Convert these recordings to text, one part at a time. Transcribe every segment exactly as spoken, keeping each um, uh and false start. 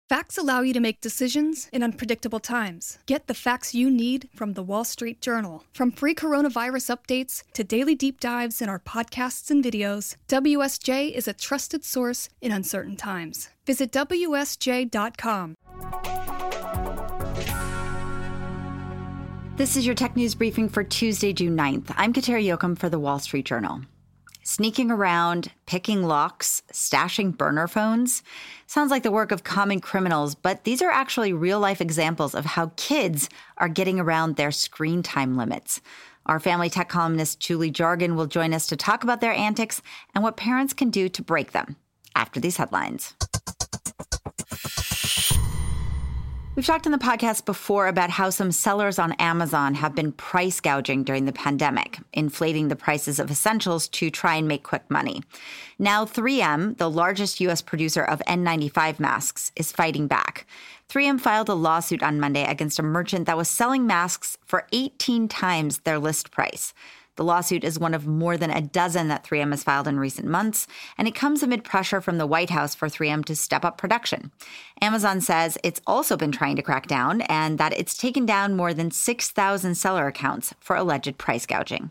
Facts allow you to make decisions in unpredictable times. Get the facts you need from The Wall Street Journal. From free coronavirus updates to daily deep dives in our podcasts and videos, W S J is a trusted source in uncertain times. Visit W S J dot com. This is your tech news briefing for Tuesday, June ninth. I'm Kateri Jochum for The Wall Street Journal. Sneaking around, picking locks, stashing burner phones. Sounds like the work of common criminals, but these are actually real-life examples of how kids are getting around their screen time limits. Our family tech columnist Julie Jargon will join us to talk about their antics and what parents can do to break them after these headlines. We've talked in the podcast before about how some sellers on Amazon have been price gouging during the pandemic, inflating the prices of essentials to try and make quick money. Now three M, the largest U S producer of N ninety-five masks, is fighting back. three M filed a lawsuit on Monday against a merchant that was selling masks for eighteen times their list price. The lawsuit is one of more than a dozen that three M has filed in recent months, and it comes amid pressure from the White House for three M to step up production. Amazon says it's also been trying to crack down and that it's taken down more than six thousand seller accounts for alleged price gouging.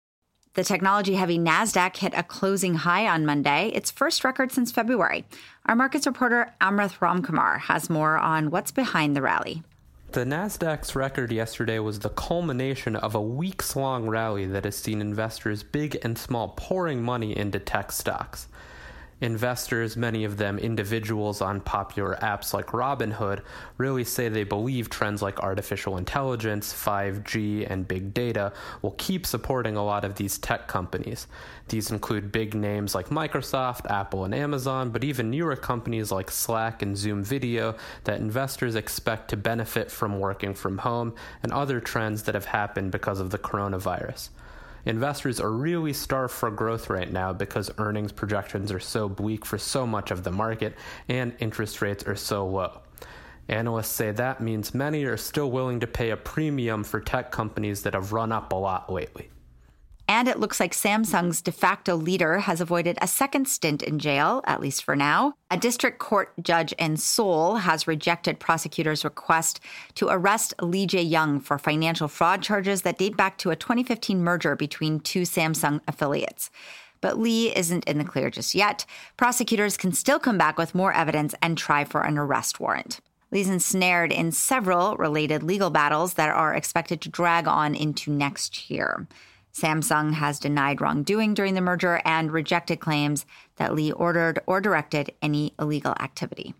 The technology-heavy NASDAQ hit a closing high on Monday, its first record since February. Our markets reporter Amrith Ramkumar has more on what's behind the rally. The Nasdaq's record yesterday was the culmination of a weeks-long rally that has seen investors big and small pouring money into tech stocks. Investors, many of them individuals on popular apps like Robinhood, really say they believe trends like artificial intelligence, five G, and big data will keep supporting a lot of these tech companies. These include big names like Microsoft, Apple, and Amazon, but even newer companies like Slack and Zoom Video that investors expect to benefit from working from home and other trends that have happened because of the coronavirus. Investors are really starved for growth right now because earnings projections are so bleak for so much of the market and interest rates are so low. Analysts say that means many are still willing to pay a premium for tech companies that have run up a lot lately. And it looks like Samsung's de facto leader has avoided a second stint in jail, at least for now. A district court judge in Seoul has rejected prosecutors' request to arrest Lee Jae-young for financial fraud charges that date back to a twenty fifteen merger between two Samsung affiliates. But Lee isn't in the clear just yet. Prosecutors can still come back with more evidence and try for an arrest warrant. Lee's ensnared in several related legal battles that are expected to drag on into next year. Samsung has denied wrongdoing during the merger and rejected claims that Lee ordered or directed any illegal activity.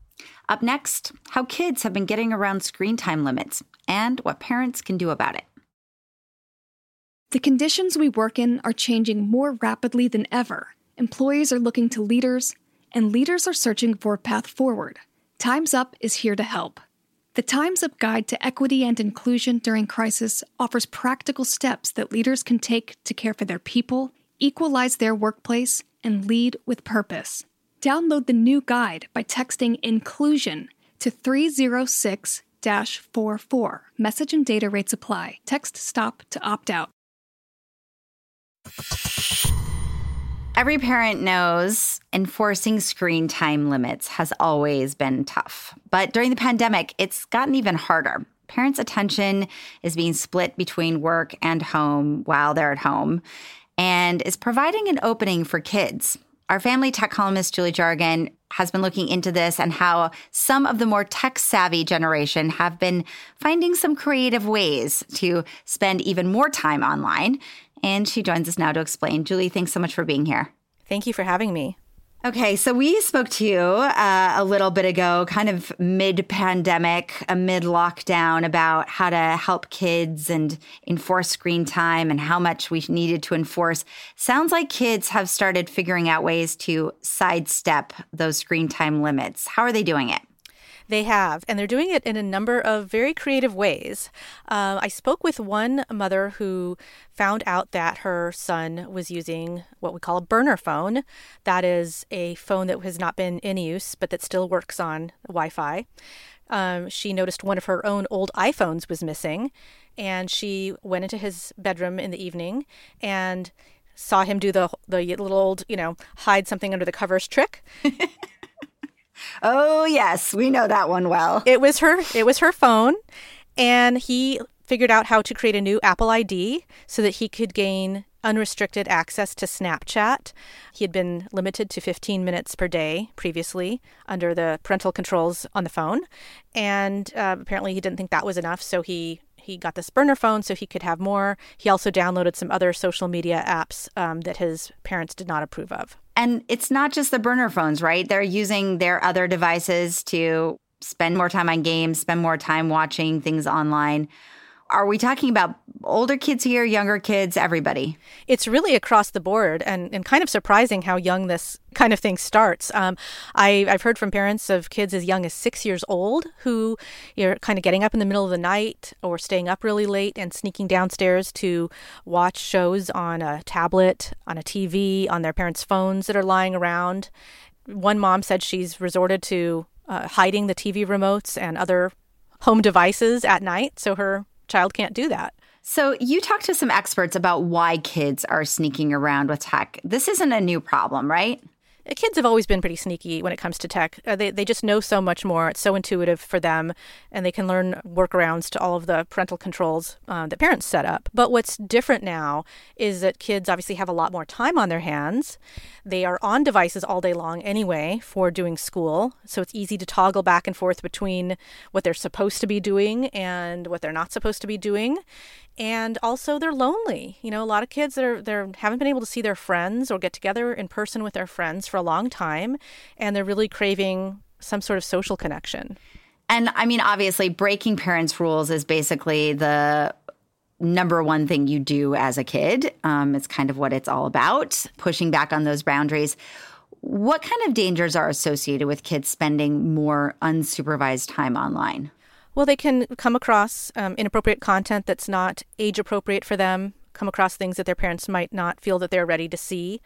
Up next, how kids have been getting around screen time limits and what parents can do about it. The conditions we work in are changing more rapidly than ever. Employees are looking to leaders, and leaders are searching for a path forward. Time's Up is here to help. The Time's Up Guide to Equity and Inclusion During Crisis offers practical steps that leaders can take to care for their people, equalize their workplace, and lead with purpose. Download the new guide by texting INCLUSION to three zero six dash four four. Message and data rates apply. Text STOP to opt out. Every parent knows enforcing screen time limits has always been tough. But during the pandemic, it's gotten even harder. Parents' attention is being split between work and home while they're at home and is providing an opening for kids. Our family tech columnist, Julie Jargon, has been looking into this and how some of the more tech-savvy generation have been finding some creative ways to spend even more time online. And she joins us now to explain. Julie, thanks so much for being here. Thank you for having me. Okay, so we spoke to you uh, a little bit ago, kind of mid-pandemic, uh, mid-lockdown, about how to help kids and enforce screen time and how much we needed to enforce. Sounds like kids have started figuring out ways to sidestep those screen time limits. How are they doing it? They have, and they're doing it in a number of very creative ways. Uh, I spoke with one mother who found out that her son was using what we call a burner phone. That is a phone that has not been in use, but that still works on Wi-Fi. Um, she noticed one of her own old iPhones was missing, and she went into his bedroom in the evening and saw him do the the little old, you know, hide something under the covers trick. Oh, yes, we know that one well. It was her, it was her phone, and he figured out how to create a new Apple I D so that he could gain unrestricted access to Snapchat. He had been limited to fifteen minutes per day previously under the parental controls on the phone. And uh, apparently he didn't think that was enough, so he he got this burner phone so he could have more. He also downloaded some other social media apps um, that his parents did not approve of. And it's not just the burner phones, right? They're using their other devices to spend more time on games, spend more time watching things online. Are we talking about older kids here, younger kids, everybody? It's really across the board, and, and kind of surprising how young this kind of thing starts. Um, I, I've heard from parents of kids as young as six years old who are kind of getting up in the middle of the night or staying up really late and sneaking downstairs to watch shows on a tablet, on a T V, on their parents' phones that are lying around. One mom said she's resorted to uh, hiding the T V remotes and other home devices at night so her child can't do that. So you talked to some experts about why kids are sneaking around with tech. This isn't a new problem, right? Kids have always been pretty sneaky when it comes to tech. Uh, they they just know so much more. It's so intuitive for them, and they can learn workarounds to all of the parental controls uh, that parents set up. But what's different now is that kids obviously have a lot more time on their hands. They are on devices all day long anyway for doing school, so it's easy to toggle back and forth between what they're supposed to be doing and what they're not supposed to be doing. And also they're lonely. You know, a lot of kids that are they're haven't been able to see their friends or get together in person with their friends for a long time, and they're really craving some sort of social connection. And I mean, obviously, breaking parents' rules is basically the number one thing you do as a kid. Um, it's kind of what it's all about, pushing back on those boundaries. What kind of dangers are associated with kids spending more unsupervised time online? Well, they can come across um, inappropriate content that's not age appropriate for them, come across things that their parents might not feel that they're ready to see.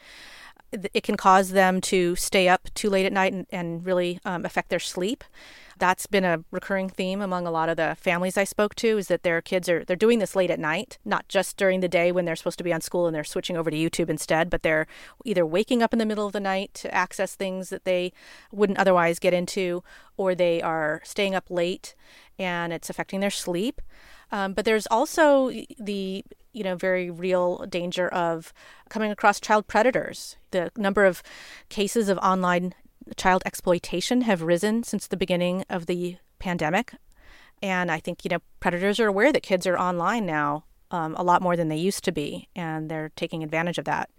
It can cause them to stay up too late at night and, and really um, affect their sleep. That's been a recurring theme among a lot of the families I spoke to, is that their kids are they're doing this late at night, not just during the day when they're supposed to be on school and they're switching over to YouTube instead, but they're either waking up in the middle of the night to access things that they wouldn't otherwise get into, or they are staying up late and it's affecting their sleep. Um, but there's also the, you know, very real danger of coming across child predators. The number of cases of online child exploitation have risen since the beginning of the pandemic. And I think, you know, predators are aware that kids are online now um, a lot more than they used to be, and they're taking advantage of that.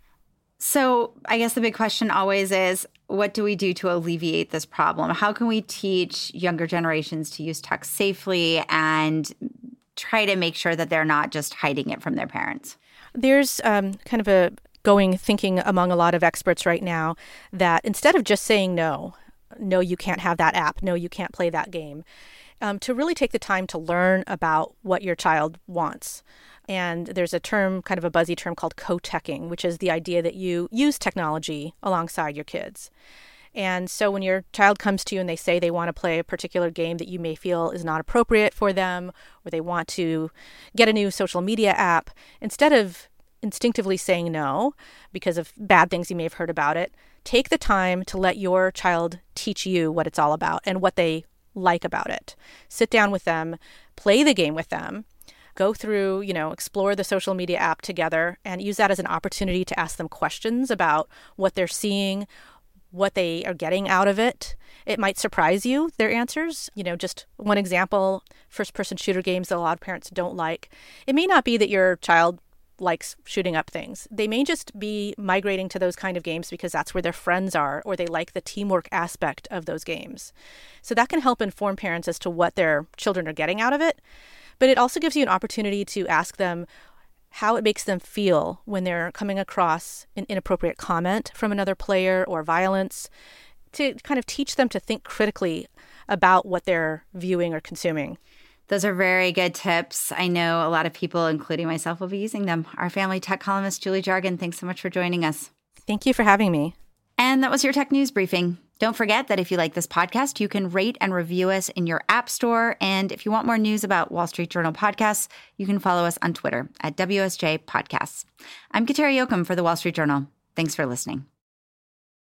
So I guess the big question always is, what do we do to alleviate this problem? How can we teach younger generations to use tech safely and try to make sure that they're not just hiding it from their parents? There's um, kind of a going thinking among a lot of experts right now that instead of just saying no, no, you can't have that app, no, you can't play that game, um, to really take the time to learn about what your child wants. And there's a term, kind of a buzzy term called co-teching, which is the idea that you use technology alongside your kids. And so when your child comes to you and they say they want to play a particular game that you may feel is not appropriate for them, or they want to get a new social media app, instead of instinctively saying no because of bad things you may have heard about it, take the time to let your child teach you what it's all about and what they like about it. Sit down with them, play the game with them, go through, you know, explore the social media app together, and use that as an opportunity to ask them questions about what they're seeing, what they are getting out of it. It might surprise you, their answers. You know, just one example, first-person shooter games that a lot of parents don't like. It may not be that your child likes shooting up things. They may just be migrating to those kind of games because that's where their friends are, or they like the teamwork aspect of those games. So that can help inform parents as to what their children are getting out of it. But it also gives you an opportunity to ask them how it makes them feel when they're coming across an inappropriate comment from another player or violence, to kind of teach them to think critically about what they're viewing or consuming. Those are very good tips. I know a lot of people, including myself, will be using them. Our family tech columnist, Julie Jargon, thanks so much for joining us. Thank you for having me. And that was your Tech News Briefing. Don't forget that if you like this podcast, you can rate and review us in your app store. And if you want more news about Wall Street Journal podcasts, you can follow us on Twitter at W S J Podcasts. I'm Kateri Jochum for the Wall Street Journal. Thanks for listening.